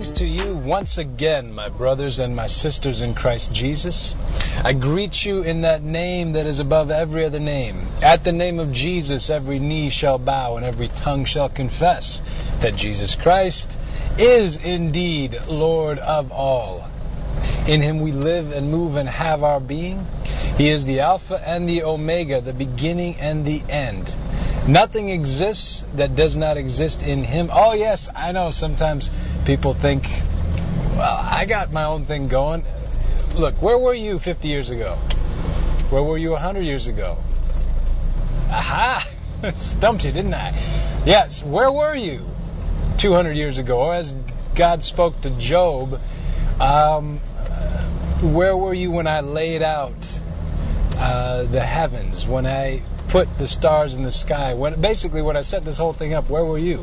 Greetings to you once again, my brothers and my sisters in Christ Jesus. I greet you in that name that is above every other name. At the name of Jesus, every knee shall bow and every tongue shall confess that Jesus Christ is indeed Lord of all. In Him we live and move and have our being. He is the Alpha and the Omega, the beginning and the end. Nothing exists that does not exist in Him. Oh yes, I know sometimes people think, well, I got my own thing going. Look, where were you 50 years ago? Where were you 100 years ago? Aha! Stumped you, didn't I? Yes, where were you 200 years ago? Or as God spoke to Job, where were you when I laid out the heavens, when I put the stars in the sky, when I set this whole thing up? Where were you?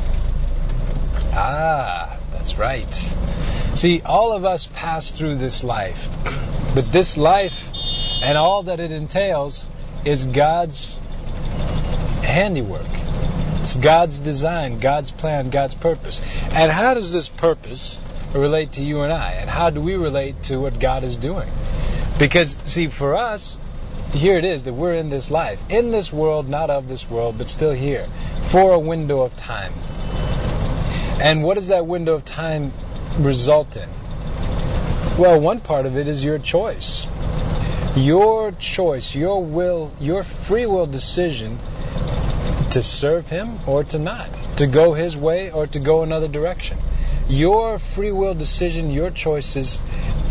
That's right. See, all of us pass through this life, but this life and all that it entails is God's handiwork. It's God's design, God's plan, God's purpose. And how does this purpose relate to you and I? And how do we relate to what God is doing? Because, see, for us, here it is that we're in this life, in this world, not of this world, but still here, for a window of time. And what does that window of time result in? Well, one part of it is your choice. Your choice, your will, your free will decision to serve Him or to not, to go His way or to go another direction. Your free will decision, your choices,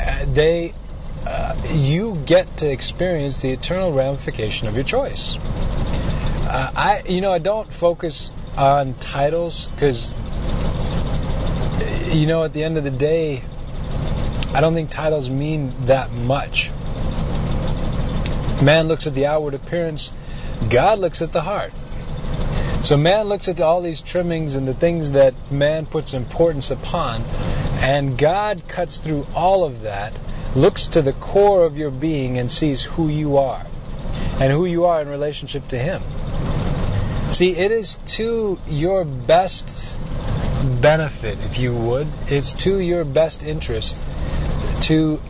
you get to experience the eternal ramification of your choice. I don't focus on titles because, at the end of the day, I don't think titles mean that much. Man looks at the outward appearance, God looks at the heart. So man looks at all these trimmings and the things that man puts importance upon, and God cuts through all of that, looks to the core of your being and sees who you are, and who you are in relationship to Him. See, it is to your best benefit, if you would, it's to your best interest to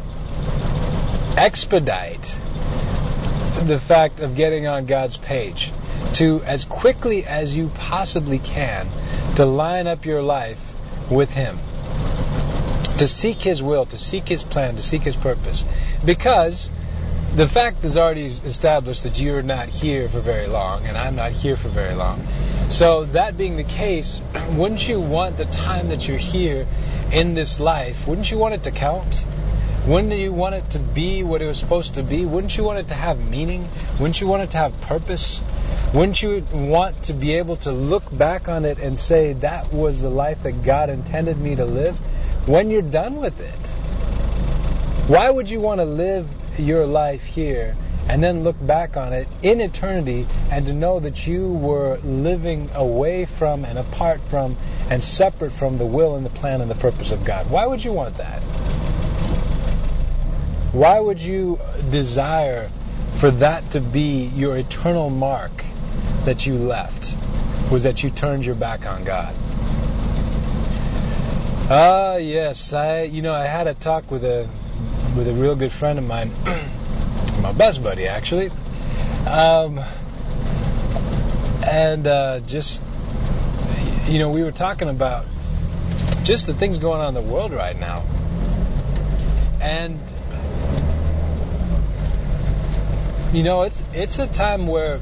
expedite the fact of getting on God's page, to, as quickly as you possibly can, to line up your life with Him, to seek His will, to seek His plan, to seek His purpose. Because the fact is already established that you're not here for very long, and I'm not here for very long. So that being the case, wouldn't you want the time that you're here in this life, wouldn't you want it to count? Wouldn't you want it to be what it was supposed to be? Wouldn't you want it to have meaning? Wouldn't you want it to have purpose? Wouldn't you want to be able to look back on it and say, that was the life that God intended me to live? When you're done with it, why would you want to live your life here and then look back on it in eternity and to know that you were living away from and apart from and separate from the will and the plan and the purpose of God? Why would you want that? Why would you desire for that to be your eternal mark that you left? Was that you turned your back on God? Yes, I had a talk with a real good friend of mine, my best buddy actually, we were talking about just the things going on in the world right now, and it's a time where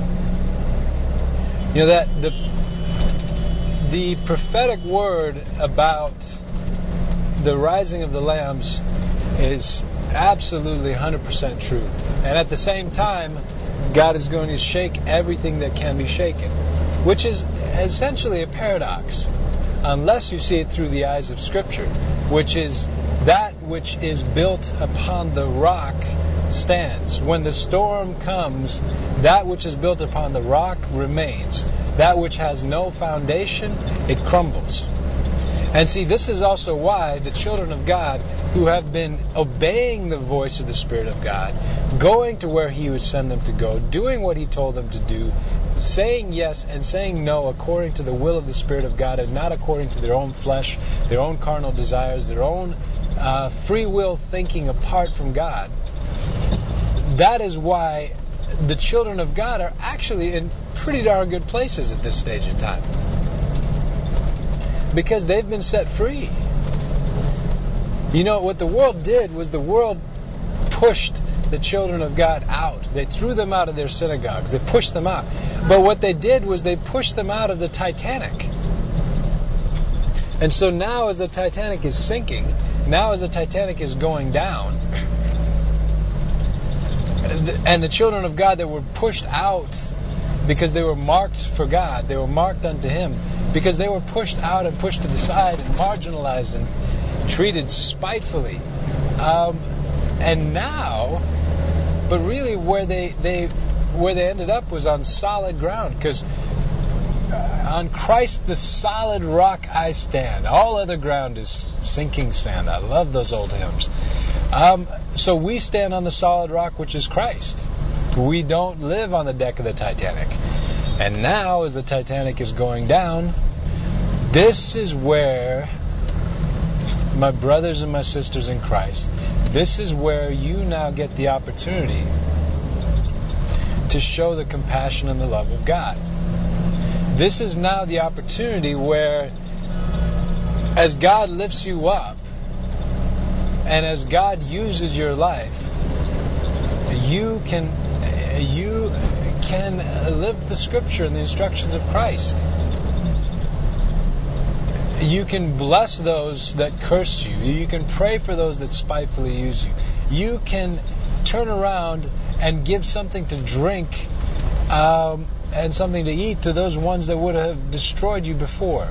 that the prophetic word about the rising of the lambs is absolutely 100% true. And at the same time, God is going to shake everything that can be shaken, which is essentially a paradox, unless you see it through the eyes of Scripture, which is that which is built upon the rock stands. When the storm comes, that which is built upon the rock remains. That which has no foundation, it crumbles. And see, this is also why the children of God who have been obeying the voice of the Spirit of God, going to where He would send them to go, doing what He told them to do, saying yes and saying no according to the will of the Spirit of God and not according to their own flesh, their own carnal desires, their own free will thinking apart from God. That is why the children of God are actually in pretty darn good places at this stage in time. Because they've been set free. You know, what the world did was the world pushed the children of God out. They threw them out of their synagogues. They pushed them out. But what they did was they pushed them out of the Titanic. And so now as the Titanic is sinking, now as the Titanic is going down, and the children of God that were pushed out because they were marked for God, they were marked unto Him, because they were pushed out and pushed to the side and marginalized and treated spitefully. And now, but really where they ended up was on solid ground, because on Christ the solid rock I stand. All other ground is sinking sand. I love those old hymns. So we stand on the solid rock, which is Christ. We don't live on the deck of the Titanic. And now, as the Titanic is going down, this is where, my brothers and my sisters in Christ, this is where you now get the opportunity to show the compassion and the love of God. This is now the opportunity where, as God lifts you up, and as God uses your life, you can live the Scripture and the instructions of Christ. You can bless those that curse you. You can pray for those that spitefully use you. You can turn around and give something to drink and something to eat to those ones that would have destroyed you before.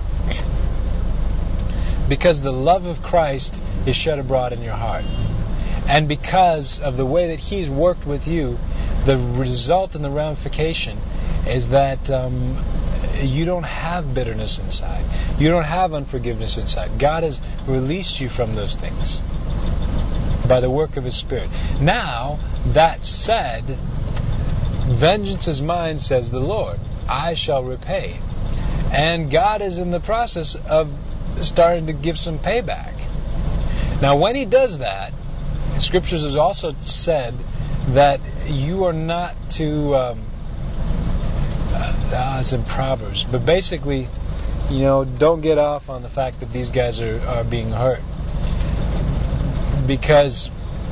Because the love of Christ is shed abroad in your heart. And because of the way that He's worked with you, the result and the ramification is that you don't have bitterness inside. You don't have unforgiveness inside. God has released you from those things by the work of His Spirit. Now, that said, vengeance is mine, says the Lord. I shall repay. And God is in the process of starting to give some payback. Now, when He does that, Scriptures has also said that you are not to... it's in Proverbs, but basically, don't get off on the fact that these guys are being hurt, because,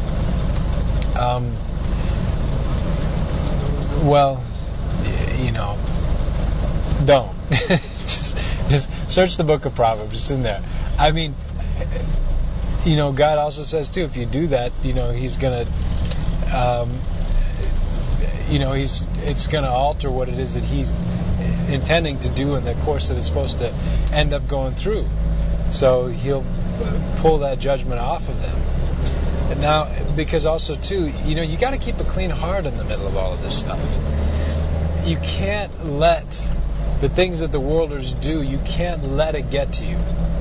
don't. just search the book of Proverbs. It's in there. I mean, God also says too, if you do that, He's gonna. It's going to alter what it is that He's intending to do in the course that it's supposed to end up going through. So He'll pull that judgment off of them. And now, because also too, you got to keep a clean heart in the middle of all of this stuff. You can't let the things that the worlders do, you can't let it get to you.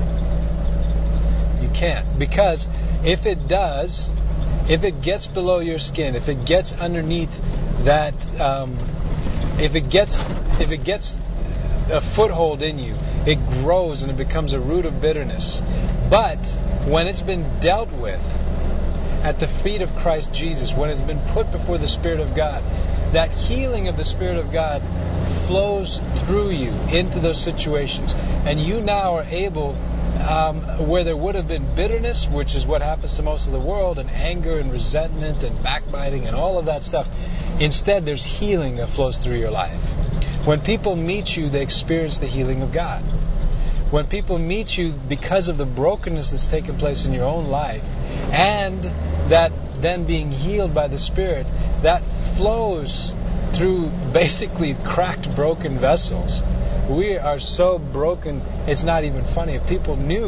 You can't. Because if it does, if it gets below your skin, if it gets underneath that, if it gets a foothold in you, it grows and it becomes a root of bitterness. But when it's been dealt with at the feet of Christ Jesus, when it's been put before the Spirit of God, that healing of the Spirit of God flows through you into those situations, and you now are able, where there would have been bitterness, which is what happens to most of the world, and anger and resentment and backbiting and all of that stuff, instead there's healing that flows through your life. When people meet you, they experience the healing of God. When people meet you, because of the brokenness that's taken place in your own life, and that then being healed by the Spirit, that flows through basically cracked, broken vessels. We are so broken, it's not even funny. If people knew,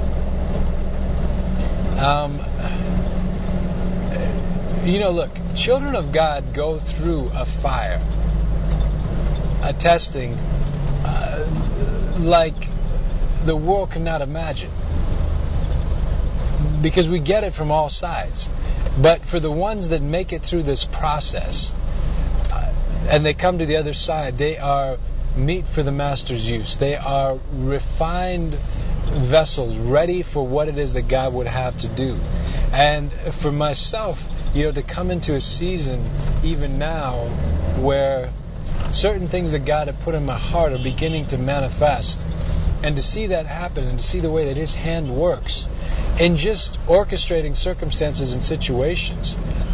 look, children of God go through a fire, a testing, like the world cannot imagine. because we get it from all sides. But for the ones that make it through this process, and they come to the other side, they are meat for the Master's use. They are refined vessels, ready for what it is that God would have to do. And for myself, to come into a season, even now, where certain things that God had put in my heart are beginning to manifest, and to see that happen, and to see the way that His hand works in just orchestrating circumstances and situations,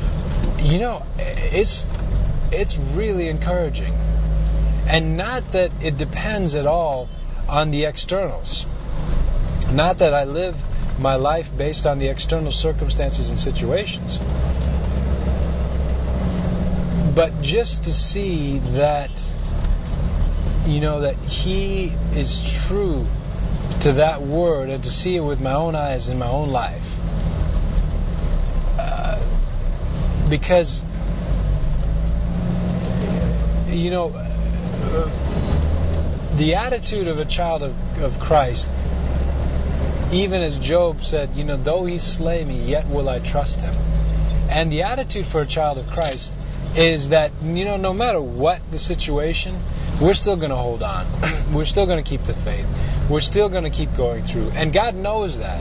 it's really encouraging. And not that it depends at all on the externals. Not that I live my life based on the external circumstances and situations. But just to see that, that He is true to that word, and to see it with my own eyes in my own life. Because, the attitude of a child of Christ, even as Job said, though He slay me, yet will I trust Him. And the attitude for a child of Christ is that, no matter what the situation, we're still going to hold on. We're still going to keep the faith. We're still going to keep going through. And God knows that.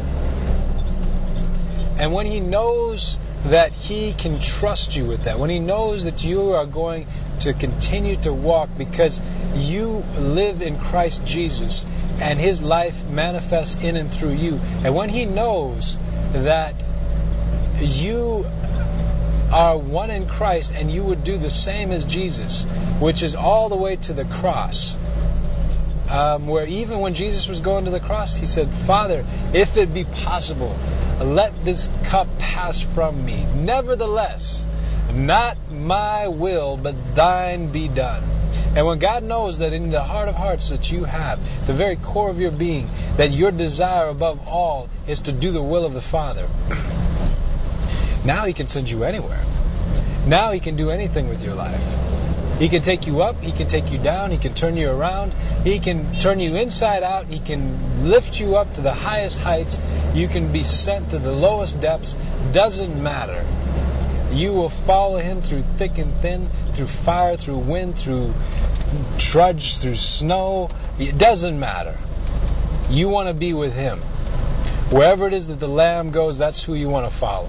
And when He knows that He can trust you with that, when He knows that you are going to continue to walk because you live in Christ Jesus and His life manifests in and through you, and when He knows that you are one in Christ and you would do the same as Jesus, which is all the way to the cross, where even when Jesus was going to the cross, He said, Father, if it be possible, let this cup pass from me. Nevertheless, not my will, but Thine be done. And when God knows that in the heart of hearts that you have, the very core of your being, that your desire above all is to do the will of the Father, now He can send you anywhere. Now He can do anything with your life. He can take you up, He can take you down, He can turn you around, He can turn you inside out, He can lift you up to the highest heights, you can be sent to the lowest depths. Doesn't matter. You will follow Him through thick and thin, through fire, through wind, through trudge, through snow. It doesn't matter. You want to be with Him. Wherever it is that the Lamb goes, that's who you want to follow.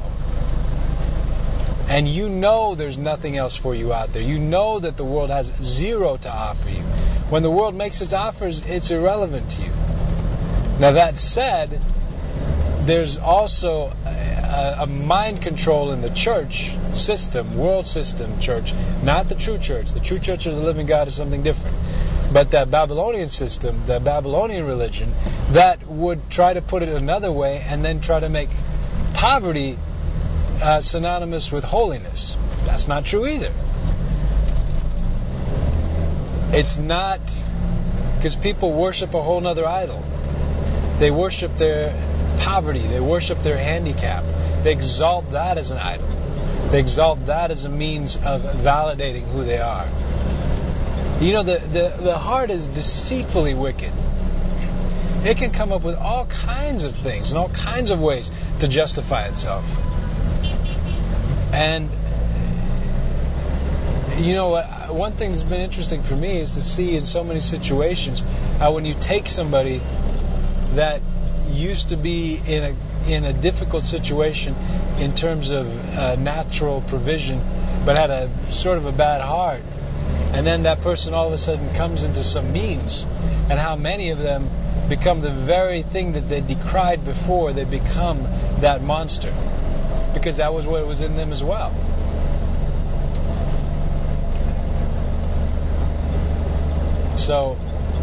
And there's nothing else for you out there. You know that the world has zero to offer you. When the world makes its offers, it's irrelevant to you. Now that said, there's also a mind control in the church system, world system church, not the true church. The true church of the living God is something different. But that Babylonian system, the Babylonian religion, that would try to put it another way and then try to make poverty synonymous with holiness. That's not true either. It's not, because people worship a whole other idol. They worship their poverty. They worship their handicap. They exalt that as an idol. They exalt that as a means of validating who they are. The heart is deceitfully wicked. It can come up with all kinds of things and all kinds of ways to justify itself. And one thing that's been interesting for me is to see in so many situations how when you take somebody that used to be in a difficult situation in terms of natural provision, but had a sort of a bad heart, and then that person all of a sudden comes into some means, and how many of them become the very thing that they decried before. They become that monster, because that was what was in them as well. So,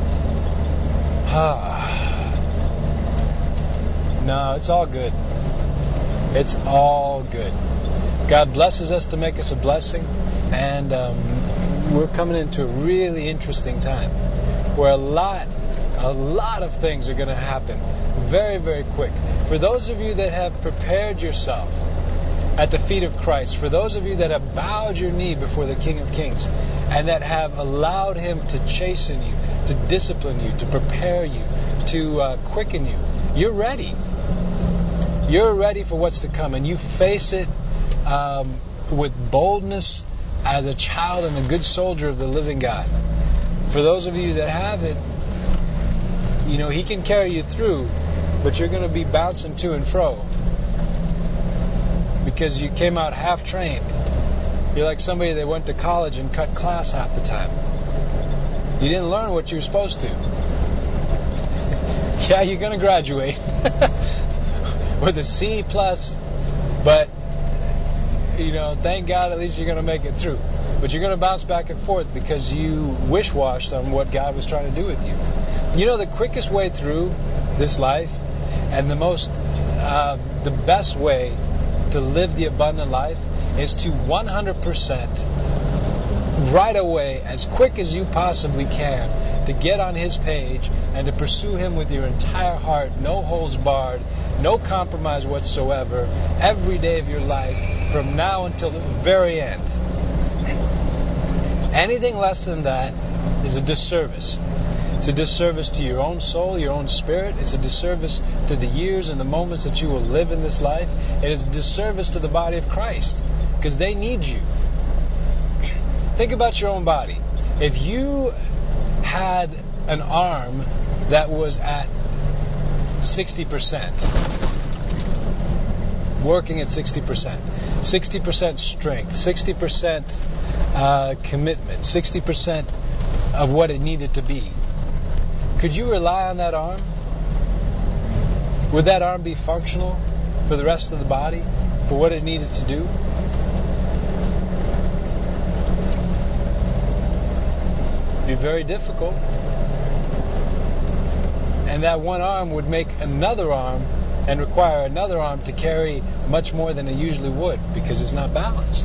no, it's all good. It's all good. God blesses us to make us a blessing, and we're coming into a really interesting time where a lot of things are going to happen very, very quick. For those of you that have prepared yourself at the feet of Christ, for those of you that have bowed your knee before the King of Kings, and that have allowed Him to chasten you, to discipline you, to prepare you, to quicken you, you're ready. you're ready for what's to come, and you face it with boldness as a child and a good soldier of the living God. For those of you that have it, He can carry you through, but you're going to be bouncing to and fro because you came out half trained. You're like somebody that went to college and cut class half the time. You didn't learn what you were supposed to. Yeah, you're going to graduate with a C+, but thank God at least you're going to make it through. But you're going to bounce back and forth because you wish-washed on what God was trying to do with you. The quickest way through this life and the best way to live the abundant life is to 100% right away, as quick as you possibly can, to get on His page and to pursue Him with your entire heart, no holds barred, no compromise whatsoever, every day of your life from now until the very end. Anything less than that is a disservice. It's a disservice to your own soul, your own spirit. It's a disservice to the years and the moments that you will live in this life. It is a disservice to the body of Christ because they need you. Think about your own body. If you had an arm that was at 60%, working at 60% strength, 60% commitment, 60% of what it needed to be, could you rely on that arm? Would that arm be functional for the rest of the body, for what it needed to do? It'd be very difficult. And that one arm would make another arm and require another arm to carry much more than it usually would because it's not balanced.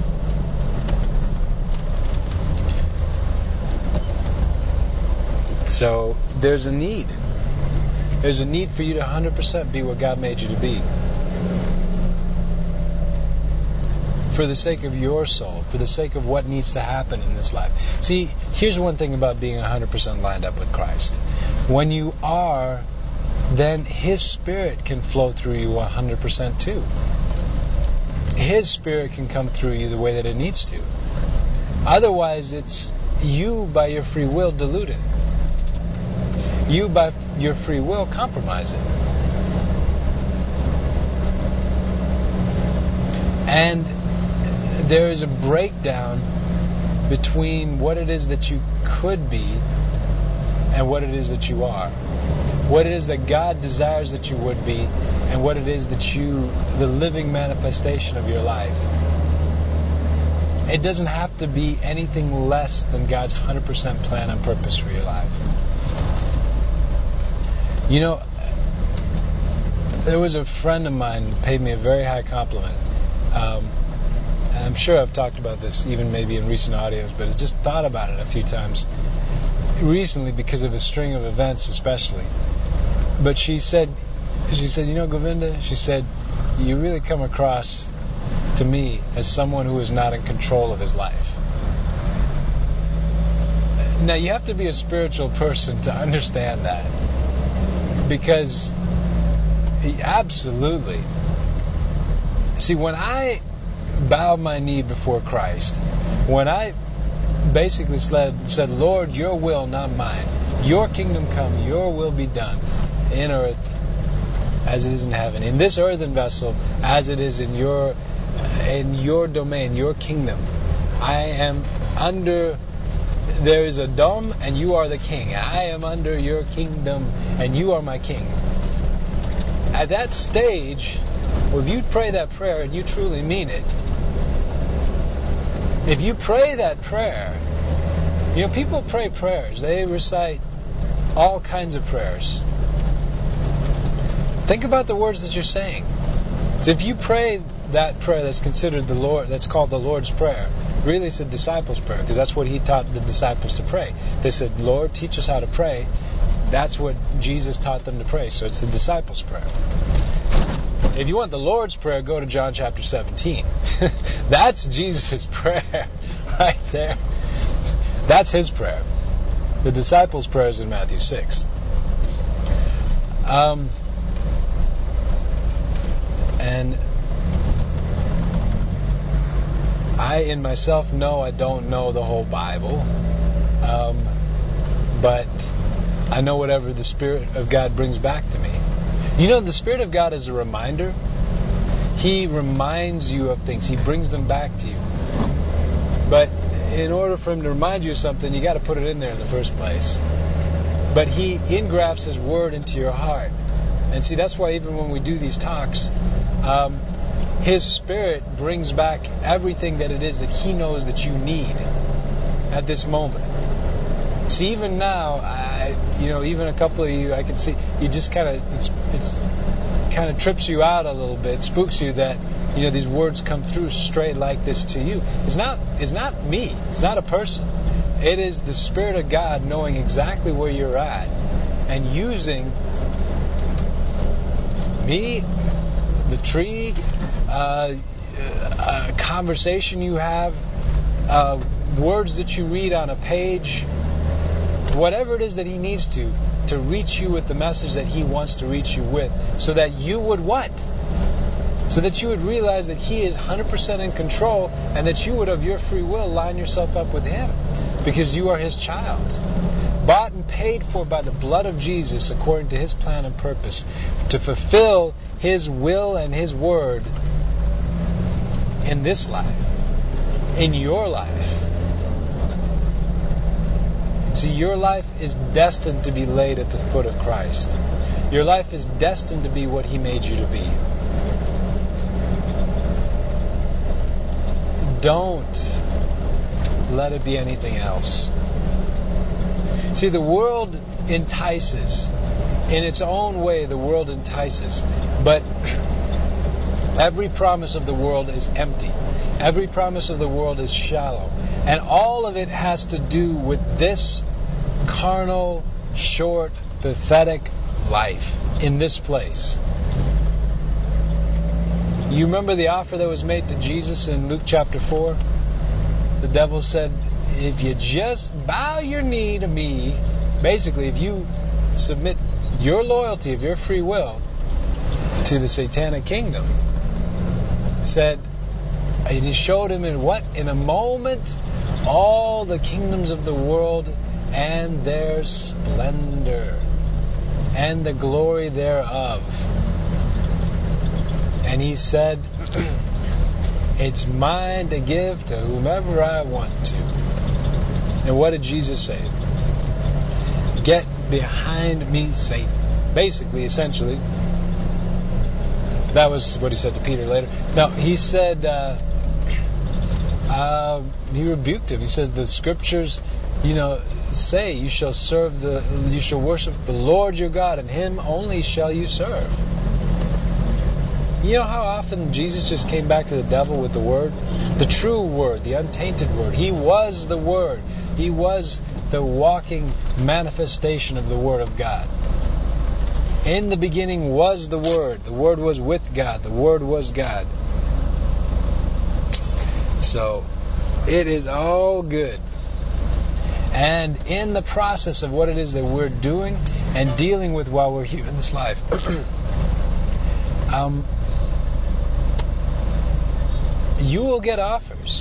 So there's a need. There's a need for you to 100% be what God made you to be. For the sake of your soul, for the sake of what needs to happen in this life. See, here's one thing about being 100% lined up with Christ. When you are, then His Spirit can flow through you 100% too. His Spirit can come through you the way that it needs to. Otherwise, it's you by your free will dilute it. You by your free will compromise it. And there is a breakdown between what it is that you could be and what it is that you are. What it is that God desires that you would be and what it is that the living manifestation of your life. It doesn't have to be anything less than God's 100% plan and purpose for your life. There was a friend of mine who paid me a very high compliment. And I'm sure I've talked about this even maybe in recent audios, but I've just thought about it a few times recently because of a string of events especially. But she said, Govinda, she said, you really come across to me as someone who is not in control of his life. Now, you have to be a spiritual person to understand that. Because, absolutely. See, when I bowed my knee before Christ, when I basically said, Lord, your will, not mine. Your kingdom come, your will be done in earth as it is in heaven. In this earthen vessel as it is in your domain, your kingdom. I am under... There is a dome, and you are the king. I am under your kingdom, and you are my king. At that stage, if you pray that prayer and you truly mean it, if you pray that prayer, people pray prayers. They recite all kinds of prayers. Think about the words that you're saying. So if you pray that prayer that's considered that's called the Lord's Prayer, really it's a disciples' prayer, because that's what He taught the disciples to pray. They said, Lord, teach us how to pray. That's what Jesus taught them to pray. So it's the disciples' prayer. If you want the Lord's Prayer, go to John chapter 17. That's Jesus' prayer right there. That's His prayer. The disciples' prayer is in Matthew 6. And I, in myself, know I don't know the whole Bible. But I know whatever the Spirit of God brings back to me. You know, the Spirit of God is a reminder. He reminds you of things. He brings them back to you. But in order for Him to remind you of something, you got to put it in there in the first place. But He engrafts His Word into your heart. And see, that's why even when we do these talks, His Spirit brings back everything that it is that He knows that you need at this moment. See, even now, even a couple of you, I can see you just kind of it's kind of trips you out a little bit, spooks you that these words come through straight like this to you. It's not me. It's not a person. It is the Spirit of God knowing exactly where you're at and using me, the tree, a conversation you have, words that you read on a page. Whatever it is that He needs to reach you with the message that He wants to reach you with, so that you would what? So that you would realize that He is 100% in control, and that you would, of your free will, line yourself up with Him, because you are His child, bought and paid for by the blood of Jesus, according to His plan and purpose, to fulfill His will and His word in this life, in your life. See, your life is destined to be laid at the foot of Christ. Your life is destined to be what He made you to be. Don't let it be anything else. See, the world entices. In its own way, the world entices. But every promise of the world is empty. Every promise of the world is shallow. And all of it has to do with this carnal, short, pathetic life in this place. You remember the offer that was made to Jesus in Luke chapter 4? The devil said, if you just bow your knee to me, basically if you submit your loyalty of your free will to the satanic kingdom, said, he showed him in a moment all the kingdoms of the world and their splendor and the glory thereof. And He said, it's mine to give to whomever I want to. And what did Jesus say? Get behind me, Satan. Basically, essentially, that was what He said to Peter later. No, He said, He rebuked him. He says, the scriptures, say you shall worship the Lord your God, and Him only shall you serve. You know how often Jesus just came back to the devil with the Word? The true Word, the untainted Word. He was the Word. He was the walking manifestation of the Word of God. In the beginning was the Word. The Word was with God. The Word was God. So, it is all good. And in the process of what it is that we're doing and dealing with while we're here in this life, you will get offers.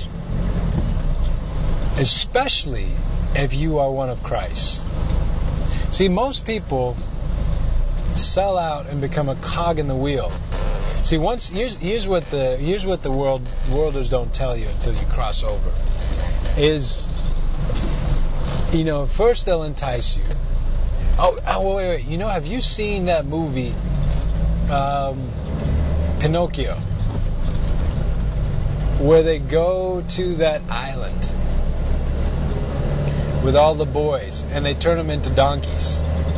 Especially if you are one of Christ. See, most people sell out and become a cog in the wheel. See, here's what the worlders don't tell you until you cross over. Is, first they'll entice you. Oh, wait. Have you seen that movie, Pinocchio? Where they go to that island with all the boys and they turn them into donkeys.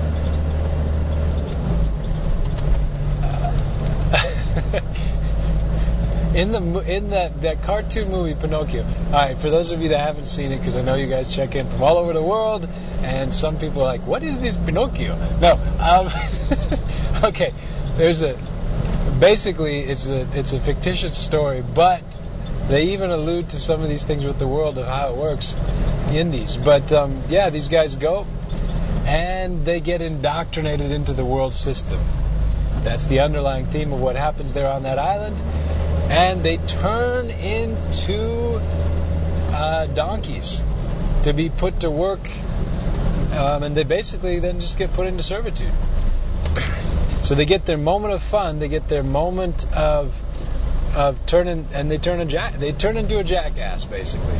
In that cartoon movie Pinocchio. Alright, for those of you that haven't seen it, because I know you guys check in from all over the world, and some people are like, what is this Pinocchio? No, okay, basically it's a fictitious story, but they even allude to some of these things with the world of how it works in these. But these guys go and they get indoctrinated into the world system. That's the underlying theme of what happens there on that island. And they turn into donkeys to be put to work, and they basically then just get put into servitude. So they get their moment of fun, they get their moment of turning, and they turn into a jackass, basically.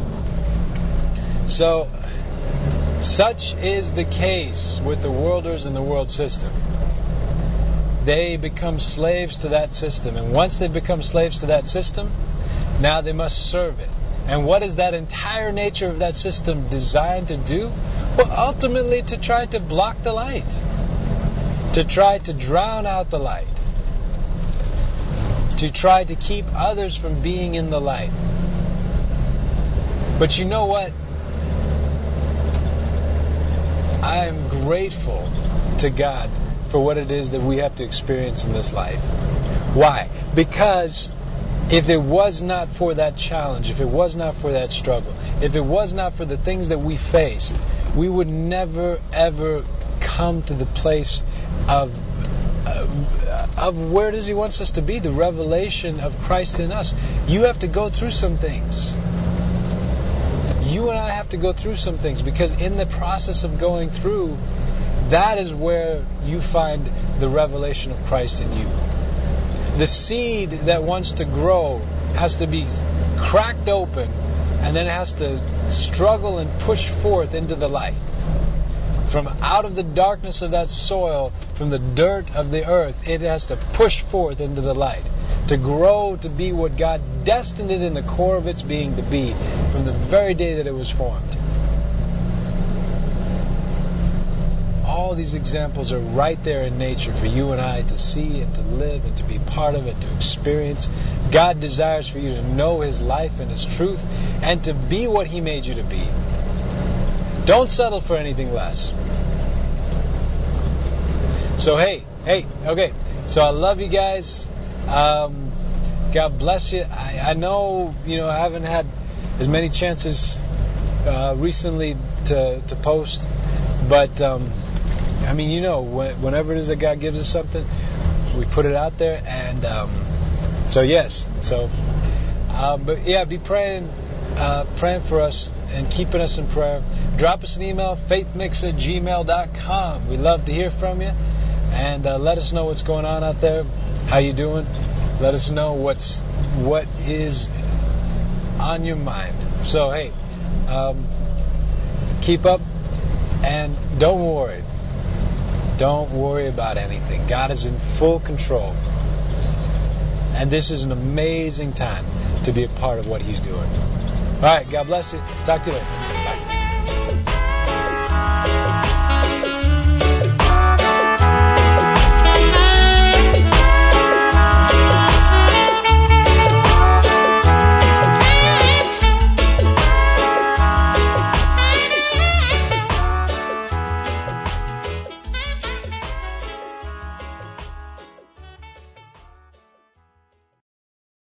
So, such is the case with the worlders and the world system. They become slaves to that system, and once they become slaves to that system, now they must serve it. And what is that entire nature of that system designed to do? Well, ultimately to try to block the light, to try to drown out the light, to try to keep others from being in the light. But you know what? I am grateful to God for what it is that we have to experience in this life. Why? Because if it was not for that challenge, if it was not for that struggle, if it was not for the things that we faced, we would never ever come to the place of where does He wants us to be, the revelation of Christ in us. You have to go through some things. You and I have to go through some things, because in the process of going through, that is where you find the revelation of Christ in you. The seed that wants to grow has to be cracked open, and then it has to struggle and push forth into the light. From out of the darkness of that soil, from the dirt of the earth, it has to push forth into the light, to grow to be what God destined it in the core of its being to be from the very day that it was formed. All these examples are right there in nature for you and I to see and to live and to be part of it, to experience. God desires for you to know His life and His truth and to be what He made you to be. Don't settle for anything less. So okay. So I love you guys. God bless you. I know, I haven't had as many chances recently to post, but whenever it is that God gives us something, we put it out there, and be praying for us and keeping us in prayer. Drop us an email, faithmix@gmail.com. We love to hear from you, and let us know what's going on out there. How you doing? Let us know what is on your mind. So keep up, and don't worry. Don't worry about anything. God is in full control. And this is an amazing time to be a part of what He's doing. All right, God bless you. Talk to you later. Bye.